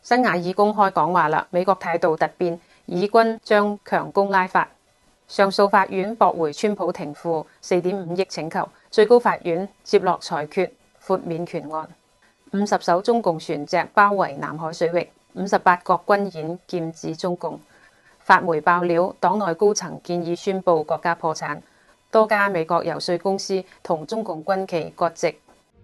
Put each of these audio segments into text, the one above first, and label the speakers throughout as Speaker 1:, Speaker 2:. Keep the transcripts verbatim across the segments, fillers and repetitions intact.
Speaker 1: 辛瓦爾公開講話啦，美國態度突變，以軍將強攻拉法。上訴法院駁回川普停付四點五億請求，最高法院接落裁決豁免權案。五十艘中共船隻包圍南海水域，五十八國軍演劍指中共。法媒爆料，黨內高層建議宣布國家破產，多家美國遊說公司同中共軍企割席。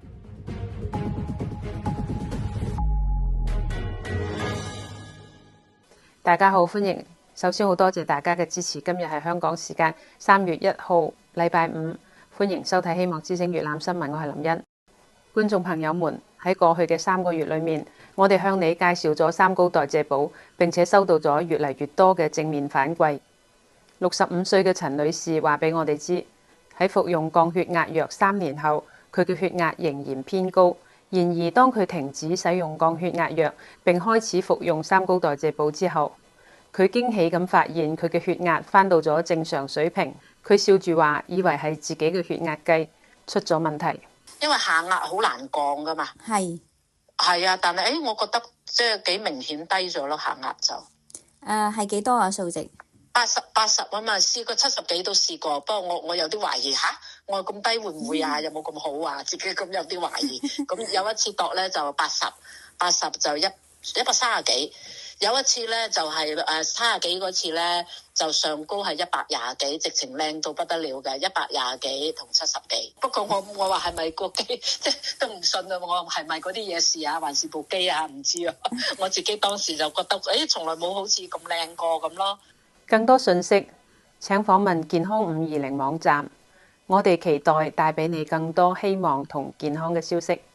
Speaker 1: 大家好，歡迎。首先好多謝大家嘅支持。今日係香港時間三月一號，禮拜五，歡迎收睇《希望之聲粵覽新聞》，我係林茵。觀眾朋友們，喺過去嘅三個月裏面，我哋向你介紹咗三高代謝寶，並且收到咗越嚟越多嘅正面反饋。六十五歲嘅陳女士話俾我哋知，喺服用降血壓藥三年後，佢嘅血壓仍然偏高。然而，當佢停止使用降血壓藥並開始服用三高代謝寶之後，佢驚喜咁發現佢嘅血壓返到咗正常水平。佢笑住話，以為係自己嘅血壓計出咗問題。
Speaker 2: 因為下壓好難降噶嘛。係係啊，但係誒，我覺得即係幾明顯低咗咯，下壓就
Speaker 3: 誒係幾多啊？數值
Speaker 2: 八十八十啊嘛，試過七十幾都試過，不過我我有啲懷疑吓，我咁低會唔會啊？有冇咁好啊？自己咁有啲懷疑。咁有一次度咧就八十，八十就一一百三十幾。有一次咧就係誒三十幾嗰次咧就上高係一百廿幾，直情靚到不得了嘅，一百廿幾同七十幾。不過我我話係咪個機即係都唔信啊？我係咪嗰啲嘢事啊？還是部機啊？唔知啊。我自己當時就覺得誒，從來冇好似咁靚過咁咯。
Speaker 1: 更多信息請訪問健康五二零網站，我哋期待帶俾你更多希望同健康嘅消息。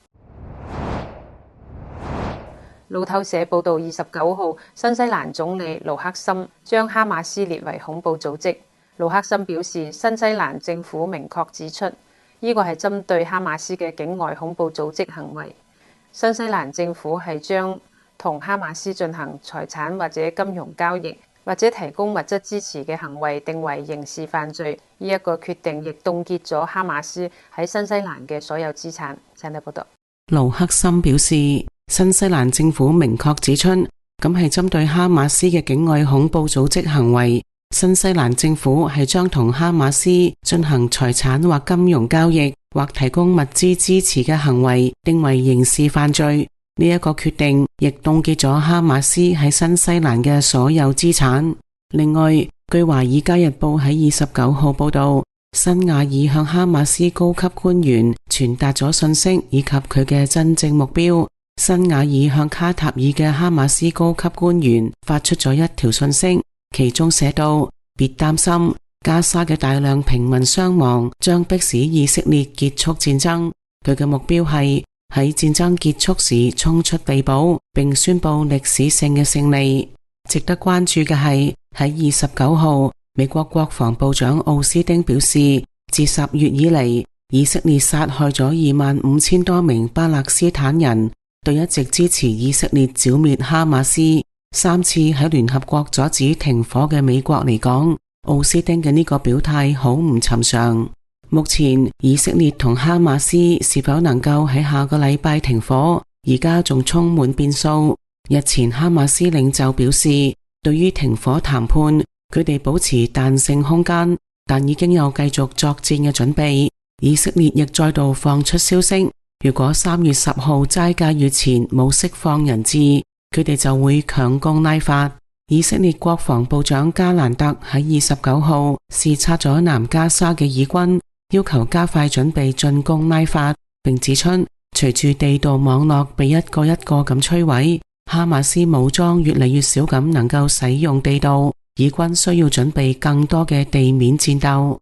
Speaker 1: 路透社報道，二十九號，新西蘭總理盧克森將哈馬斯列為恐怖組織。盧克森表示，新西蘭政府明確指出，呢個係針對哈馬斯嘅境外恐怖組織行為。新西蘭政府係將同哈馬斯進行財產或者金融交易，或者提供物質支持嘅行為定為刑事犯罪。呢一個決定亦凍結咗哈馬斯喺新西蘭嘅所有資產。請睇報道。
Speaker 4: 盧克森表示，新西蘭政府明確指出，咁係針對哈馬斯嘅境外恐怖組織行為。新西蘭政府係將同哈馬斯進行財產或金融交易，或提供物資支持嘅行為定為刑事犯罪。呢一個決定亦凍結咗哈馬斯喺新西蘭嘅所有資產。另外，據華爾街日報喺二十九號報道，辛瓦爾向哈馬斯高級官員傳達咗信息以及佢嘅真正目標。辛瓦爾向卡塔爾嘅哈馬斯高級官員發出咗一條信息，其中寫道：別擔心，加沙嘅大量平民傷亡將迫使以色列結束戰爭。佢嘅目標係喺戰爭結束時衝出被捕，並宣布歷史性嘅勝利。值得關注嘅係，喺二十九號，美國國防部長奧斯丁表示，自十月以嚟，以色列殺害咗二萬五千多名巴勒斯坦人。對一直支持以色列剿滅哈馬斯、三次喺聯合國阻止停火嘅美國嚟講，奧斯丁嘅呢個表態好唔尋常。目前以色列同哈馬斯是否能夠喺下個禮拜停火，而家仲充滿變數。日前哈馬斯領袖表示，對於停火談判，佢哋保持彈性空間，但已經有繼續作戰嘅準備。以色列亦再度放出消息，如果三月十號齋戒月前冇釋放人質，佢哋就會強攻拉法。以色列國防部長加蘭特喺二十九號視察咗南加沙嘅以軍，要求加快準備進攻拉法，並指出，隨住地道網絡被一個一個咁摧毀，哈馬斯武裝越嚟越少咁能夠使用地道，以軍需要準備更多嘅地面戰鬥。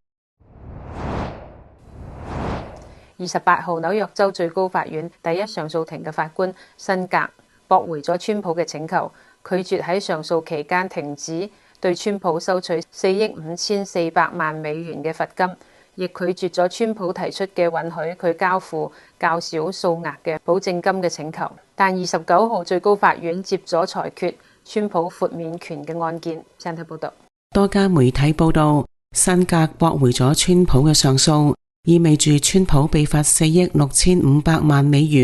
Speaker 1: 二十八號，紐約州最高法院第一上訴庭嘅法官辛格駁回咗川普嘅請求，拒絕喺上訴期間停止對川普收取四億五千四百萬美元嘅罰金，亦拒絕咗川普提出嘅允許佢交付較少數額嘅保證金嘅請求。但二十九號最高法院接咗裁決川普豁免權嘅案件。請睇報道。
Speaker 4: 多家媒體報道，辛格駁回咗川普嘅上訴，意味住川普被罰四億六千五百萬美元，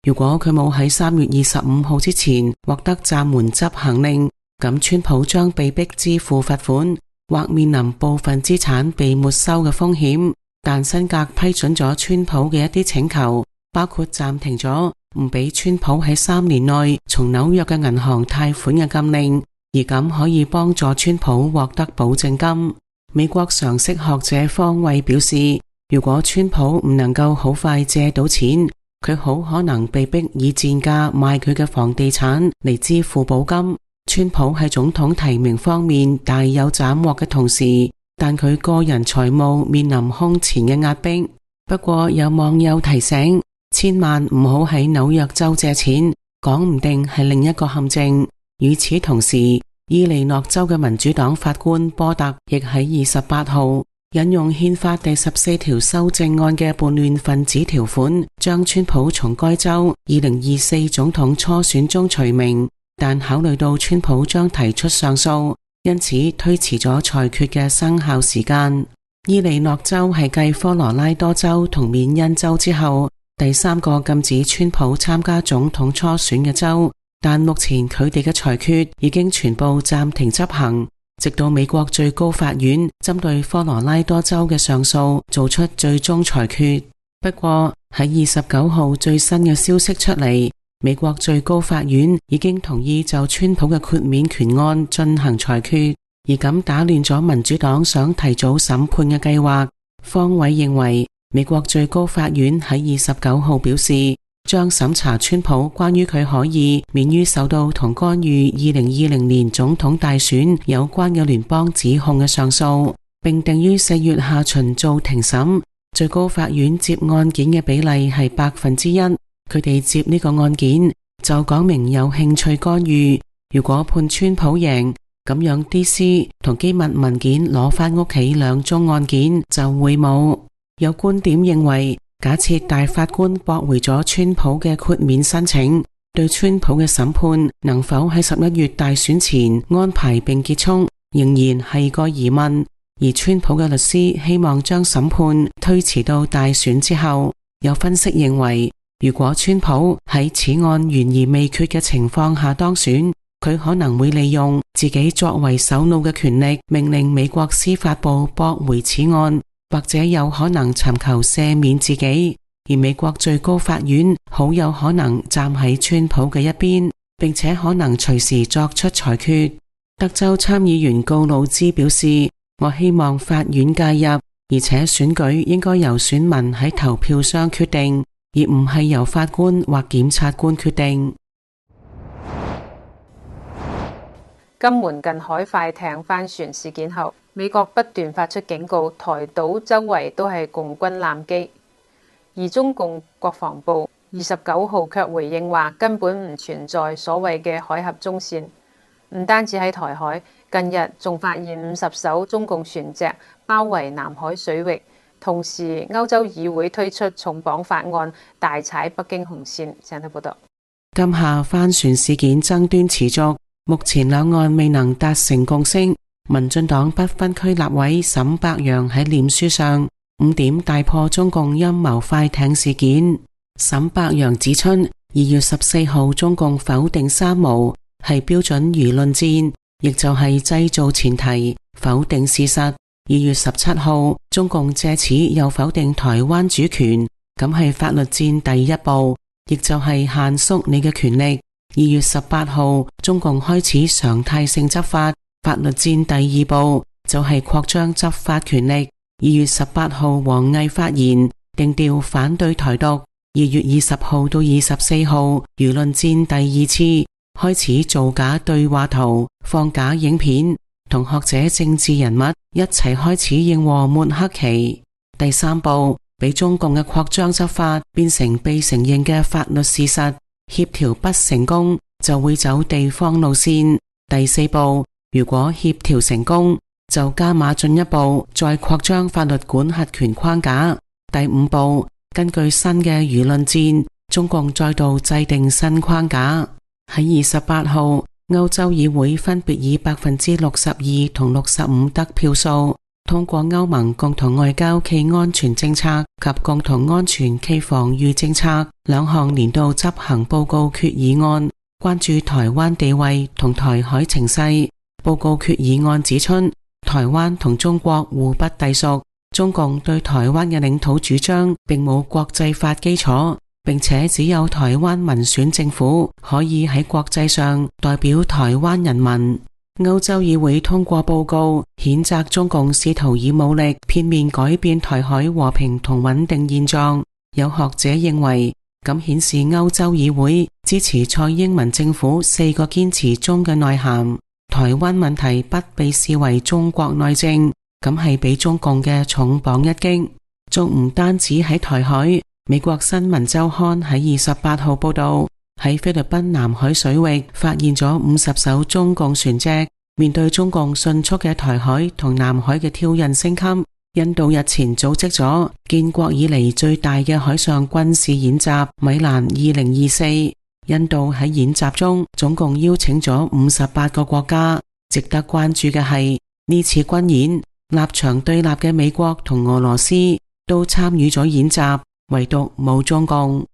Speaker 4: 如果佢冇喺三月二十五號之前獲得暫緩執行令，咁川普將被逼支付罰款或面臨部分資產被沒收嘅風險。但辛格批准咗川普嘅一啲請求，包括暫停咗唔俾川普喺三年內從紐約嘅銀行貸款嘅禁令，而咁可以幫助川普獲得保證金。美國常識學者方慧表示，如果川普唔能夠好快借到錢，佢好可能被逼以賤價賣佢嘅房地產嚟支付保金。川普喺總統提名方面大有斬獲嘅同時，但佢個人財務面臨空前嘅壓迫。不過有網友提醒，千萬唔好喺紐約州借錢，講唔定係另一個陷阱。與此同時，伊利諾州嘅民主黨法官波特亦喺二十八號引用憲法第十四條修正案嘅叛亂分子條款，將川普從該州二零二四總統初選中除名，但考慮到川普將提出上訴，因此推遲咗裁決嘅生效時間。伊利諾州係繼科羅拉多州同緬因州之後第三個禁止川普參加總統初選嘅州，但目前佢哋嘅裁決已經全部暫停執行，直到美國最高法院針對科羅拉多州嘅上訴做出最終裁決。不過喺二十九號最新嘅消息出嚟，美國最高法院已經同意就川普嘅豁免權案進行裁決，而咁打亂咗民主黨想提早審判嘅計劃。方偉認為，美國最高法院喺二十九號表示，將審查川普關於佢可以免於受到同干預二零二零年總統大選有關嘅聯邦指控嘅上訴，並定於四月下旬做庭審。最高法院接案件嘅比例係百分之一。佢哋接呢個案件就講明有興趣干預。如果判川普贏，咁樣 D C 同機密文件攞返屋企兩宗案件就會冇。有觀點認為，假設大法官駁回咗川普嘅豁免申請，對川普嘅審判能否喺十一月大選前安排並結束，仍然係個疑問。而川普嘅律師希望將審判推遲到大選之後。有分析認為，如果川普喺此案懸而未決嘅情況下當選，佢可能會利用自己作為首腦嘅權力，命令美國司法部駁回此案，或者有可能尋求赦免自己。而美國最高法院好有可能站喺川普嘅一邊，並且可能隨時作出裁決。德州參議員告魯茲表示，我希望法院介入，而且選舉應該由選民喺投票上決定，而唔係由法官或檢察官決定。
Speaker 1: 金門近海快艇翻船事件後，美國不斷發出警告，台島周圍都係共軍艦機，而中共國防部二十九號卻回應話，根本唔存在所謂嘅海峽中線。唔單止喺台海，近日仲發現五十艘中共船隻包圍南海水域，同時歐洲議會推出重綁法案，大踩北京紅線。請睇報道。
Speaker 4: 今夏翻船事件爭端持續，目前兩岸未能達成共識。民進黨不分區立委沈伯洋喺臉書上五點大破中共陰謀快艇事件。沈伯洋指出，二月十四號中共否定三無係標準輿論戰，亦就係製造前提，否定事實。二月十七號，中共借此又否定台灣主權，咁係法律戰第一步，亦就係限縮你嘅權力。二月十八號，中共開始常態性執法，法律戰第二步就係擴張執法權力。二月十八號，王毅發言定調反對台獨。二月二十號到二十四號，輿論戰第二次，開始造假對話圖，放假影片，同學者政治人物一齊開始應和抹黑旗。第三步，俾中共嘅擴張執法變成被承認嘅法律事實，協調不成功就會走地方路線。第四步，如果協調成功，就加碼進一步再擴張法律管轄權框架。第五步，根據新嘅輿論戰，中共再度制定新框架。喺二十八號，歐洲議會分別以百分之六十二同六十五得票數， 通過歐盟共同外交暨安全政策及共同安全暨防禦政策兩項年度執行報告決議案，關注台灣地位同台海情勢。報告決議案指出，台灣同中國互不隸屬，中共對台灣嘅領土主張並冇國際法基礎，並且只有台灣民選政府可以喺國際上代表台灣人民。歐洲議會通過報告，譴責中共試圖以武力片面改變台海和平同穩定現狀。有學者認為，咁顯示歐洲議會支持蔡英文政府四個堅持中嘅內涵。台灣問題不被視為中國內政，咁係俾中共嘅重磅一擊。仲唔單止喺台海，美國新聞週刊喺二十八號報道，喺菲律賓南海水域發現咗五十艘中共船隻。面對中共迅速嘅台海同南海嘅挑釁升級，印度日前組織咗建國以嚟最大嘅海上軍事演習米蘭二零二四。印度喺演習中總共邀請咗五十八個國家。值得關注嘅係，呢次軍演立場對立嘅美國同俄羅斯都參與咗演習，唯獨冇中共。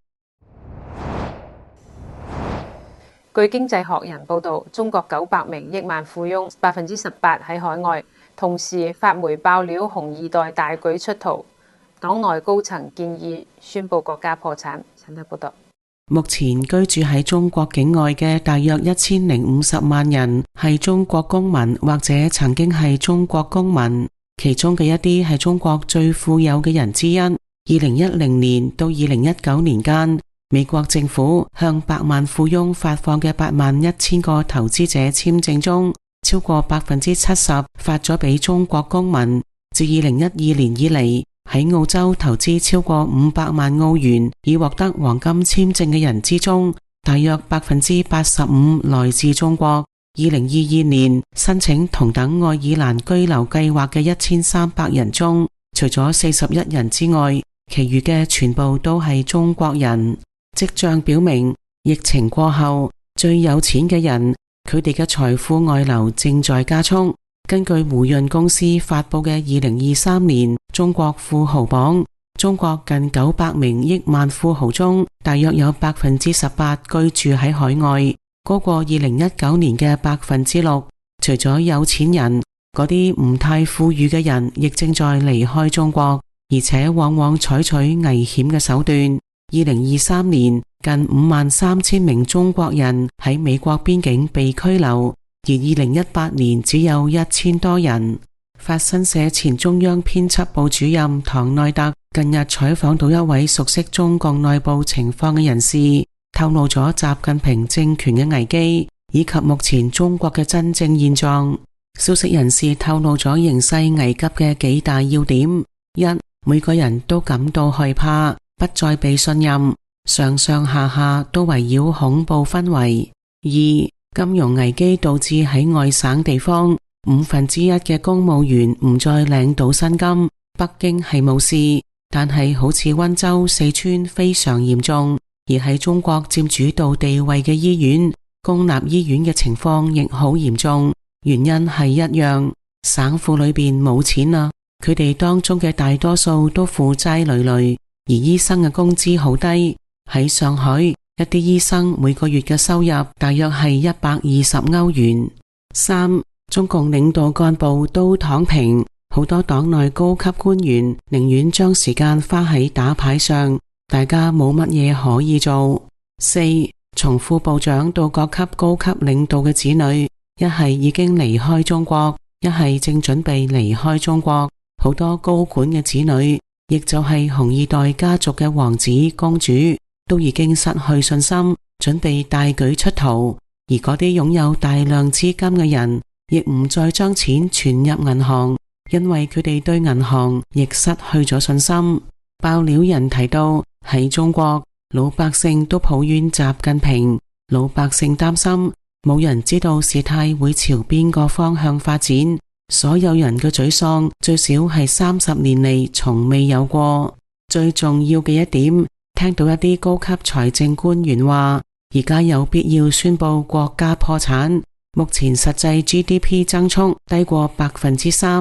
Speaker 1: 據經濟學人報道，中國九百名億萬富翁百分之十八喺海外，同時發媒爆料紅二代大舉出逃，黨內高層建議宣布國家破產。陳德報道。
Speaker 4: 目前居住喺中國境外嘅大約一千零五十萬人係中國公民或者曾經係中國公民，其中嘅一啲係中國最富有嘅人之一。二零一零年到二零一九年間，美國政府向百萬富翁發放嘅八萬一千個投資者簽證中，超過百分之七十發咗俾中國公民。自二零一二年以嚟，喺澳洲投資超過五百萬澳元以獲得黃金簽證嘅人之中，大約百分之八十五來自中國。二零二二年申請同等愛爾蘭居留計劃嘅一千三百人中，除咗四十一人之外，其餘嘅全部都係中國人。跡象表明，疫情過後，最有錢嘅人，佢哋嘅財富外流正在加速。根據胡潤公司發佈嘅二零二三年中國富豪榜，中國近九百名億萬富豪中，大約有百分之十八居住喺海外，高過二零一九年嘅百分之六。除咗有錢人，嗰啲唔太富裕嘅人亦正在離開中國，而且往往採取危險嘅手段。二零二三年，近五萬三千名中國人喺美國邊境被拘留，而二零一八年只有一千多人。法新社前中央編輯部主任唐內特近日採訪到一位熟悉中共內部情況嘅人士，透露咗習近平政權嘅危機，以及目前中國嘅真正現狀。消息人士透露咗形勢危急嘅幾大要點：一、每個人都感到害怕，不再被信任，上上下下都圍繞恐怖氛圍。二、金融危機導致喺外省地方五分之一嘅公務員唔再領到薪金。北京係冇事，但係好似溫州、四川非常嚴重。而喺中國佔主導地位嘅醫院，公立醫院嘅情況亦好嚴重。原因係一樣，省府裏邊冇錢啦，佢哋當中嘅大多數都負債累累。而醫生嘅工資好低，喺上海一啲醫生每個月嘅收入大約係一百二十歐元。三、中共領導幹部都躺平，好多黨內高級官員寧願將時間花喺打牌上，大家冇乜嘢可以做。四、從副部長到各級高級領導嘅子女，一係已經離開中國，一係正準備離開中國。好多高管嘅子女，亦就係紅二代家族嘅王子公主，都已經失去信心，準備大舉出逃。而嗰啲擁有大量資金嘅人，亦唔再將錢存入銀行，因為佢哋對銀行亦失去咗信心。爆料人提到，喺中國，老百姓都抱怨習近平，老百姓擔心冇人知道事態會朝邊個方向發展。所有人嘅沮喪最少係三十年嚟從未有過。最重要嘅一點，聽到一啲高級財政官員話，而家有必要宣布國家破產。目前實際 G D P 增速低過百分之三，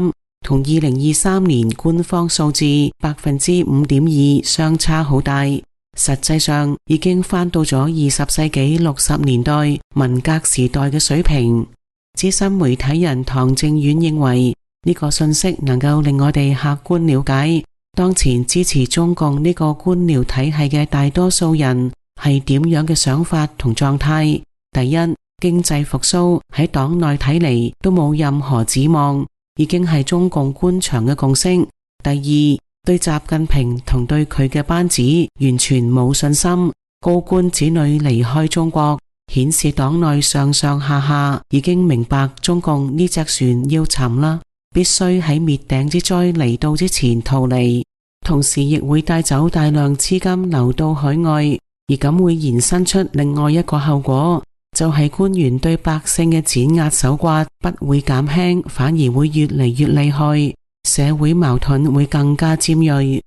Speaker 4: 同二零二三年官方數字百分之五點二相差好大，實際上已經返到咗二十世紀六十年代文革時代嘅水平。資深媒體人唐正遠認為，呢個信息能夠令我哋客觀了解當前支持中共呢個官僚體系嘅大多數人係點樣嘅想法同狀態。第一，經濟復甦喺黨內睇嚟都冇任何指望，已經係中共官場嘅共識。第二，對習近平同對佢嘅班子完全冇信心，高官子女離開中國，顯示黨內上上下下已經明白中共呢隻船要沉啦，必須喺滅頂之災嚟到之前逃離，同時亦會帶走大量資金流到海外，而咁會延伸出另外一個後果，就係官員對百姓嘅碾壓手刮不會減輕，反而會越嚟越厲害，社會矛盾會更加尖銳。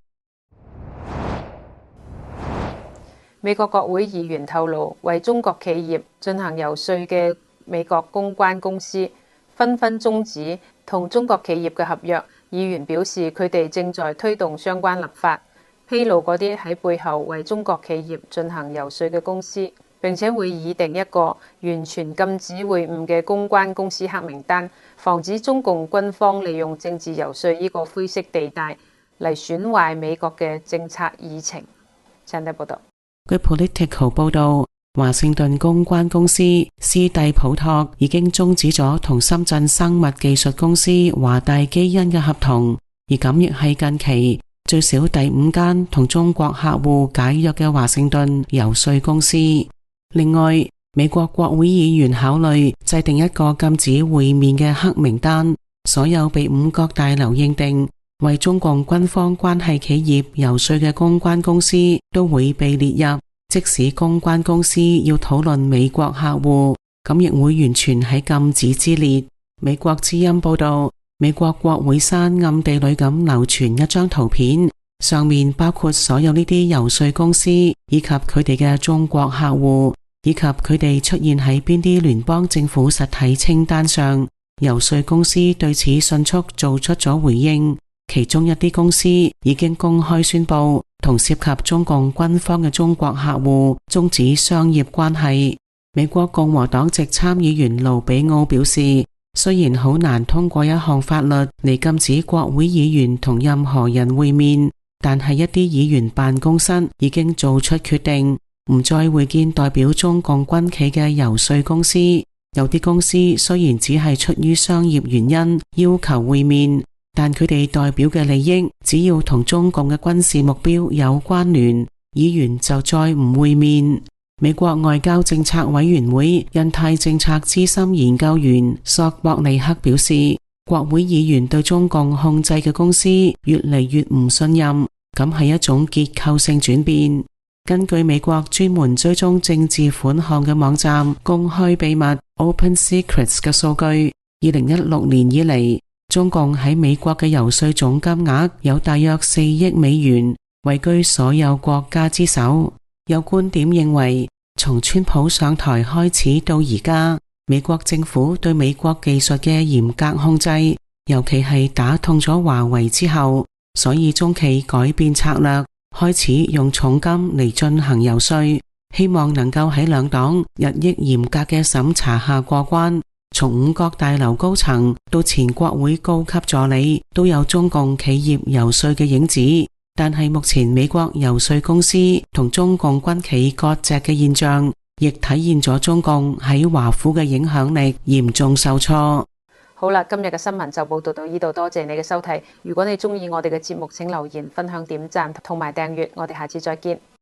Speaker 1: 美國國會議員透露，為中國企業進行游說嘅美國公關公司紛紛終止同中國企業嘅合約。議員表示，佢哋正在推動相關立法，披露嗰啲喺背後為中國企業進行游說嘅公司，並且會擬定一個完全禁止會晤嘅公關公司黑名單，防止中共軍方利用政治游說呢個灰色地帶嚟損壞美國嘅政策議程。請睇報道。
Speaker 4: 據 Political 報道，華盛頓公關公司斯蒂普托已經終止咗同深圳生物技術公司華大基因嘅合同，而咁亦係近期最少第五間同中國客戶解約嘅華盛頓游說公司。另外，美國國會議員考慮制定一個禁止會面嘅黑名單，所有被五角大樓認定為中共軍方關係企業游說嘅公關公司都會被列入，即使公關公司要討論美國客戶，咁亦會完全喺禁止之列。美國之音報道，美國國會山暗地裏咁流傳一張圖片，上面包括所有呢啲游說公司以及佢哋嘅中國客戶，以及佢哋出現喺邊啲聯邦政府實體清單上。游說公司對此迅速做出咗回應，其中一啲公司已經公開宣布同涉及中共軍方嘅中國客戶終止商業關係。美國共和黨籍參議員盧比奧表示，雖然好難通過一項法律嚟禁止國會議員同任何人會面，但係一啲議員辦公室已經做出決定，唔再會見代表中共軍企嘅游說公司。有啲公司雖然只係出於商業原因要求會面，但佢哋代表嘅利益只要同中共嘅軍事目標有關聯，議員就再唔會面。美國外交政策委員會印太政策資深研究員索博尼克表示，國會議員對中共控制嘅公司越嚟越唔信任，咁係一種結構性轉變。根據美國專門追蹤政治款項嘅網站公開秘密 Open Secrets 嘅數據，二零一六年以嚟，中共喺美國嘅游說總金額有大約四億美元，位居所有國家之首。有觀點認為，從川普上台開始到而家，美國政府對美國技術嘅嚴格控制，尤其係打痛咗華為之後，所以中企改變策略，開始用重金嚟進行游說，希望能夠喺兩黨日益嚴格嘅審查下過關。從五角大樓高層到前國會高級助理，都有中共企業游說嘅影子。但係目前美國游說公司同中共軍企割席嘅現象，亦體現咗中共喺華府嘅影響力嚴重受挫。
Speaker 1: 好啦，今日嘅新聞就報道到呢度，多謝你嘅收睇。如果你中意我哋嘅節目，請留言、分享、點讚同埋訂閱。我哋下次再見。